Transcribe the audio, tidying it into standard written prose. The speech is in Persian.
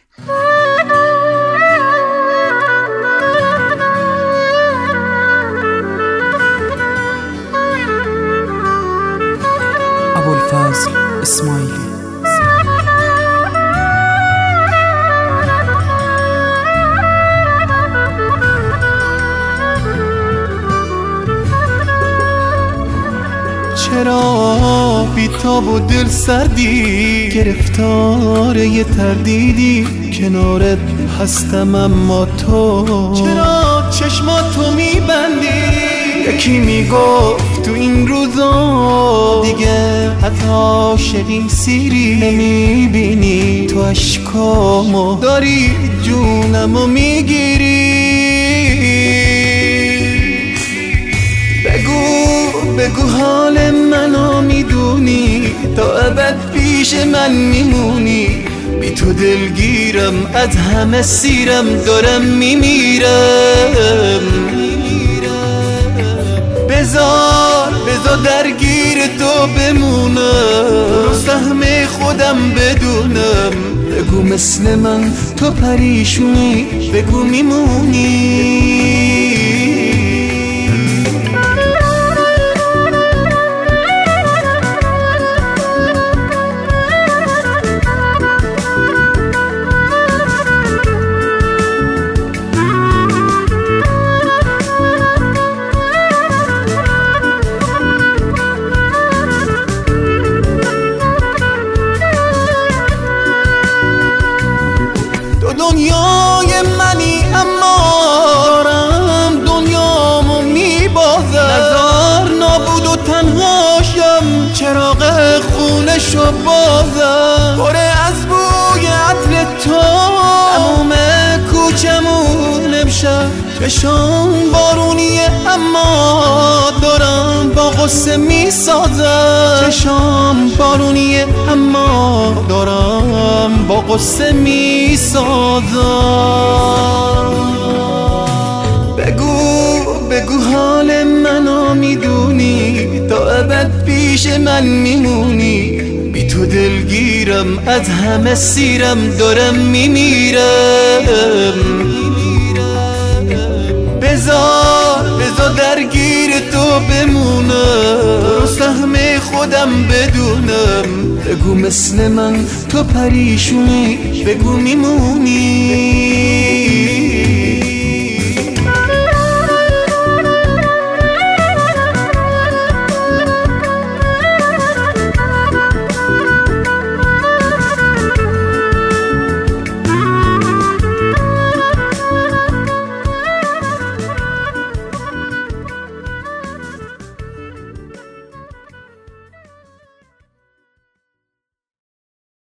ابوالفضل اسماعیلی. چرا بی‌تاب و دل سردی، گرفتار یه تردیدی، کنارت هستم اما تو چرا چشماتو میبندی؟ یکی میگفت تو این روزا دیگه از عاشقی سیری نمیبینی، تو اشکامو داری جونمو میگیری. بگو حال منو میدونی، تا ابد پیش من میمونی، بی تو دلگیرم از همه سیرم، دارم میمیرم. بذار درگیر تو بمونم، رو سهم خودم بدونم. بگو مثل من تو پریشونی، بگو میمونی. دنیای منی اما دارم دنیامو میبازم، نزار نابود و تنهاشم، چراغ خونشو بازم. پره از بوی عطر تو تموم کوچمون امشب، چشام بارونیه اما دارم با غصه میسازم. چشام بارونیه اما دارم با غصه میسازم. بگو حال منو میدونی، تا ابد پیش من میمونی، بی تو دلگیرم از همه سیرم، دارم میمیرم. بذار درگیر تو بمونم، رو سهم خودم بدونم. بگو مثل من تو پریشونی، بگو میمونی.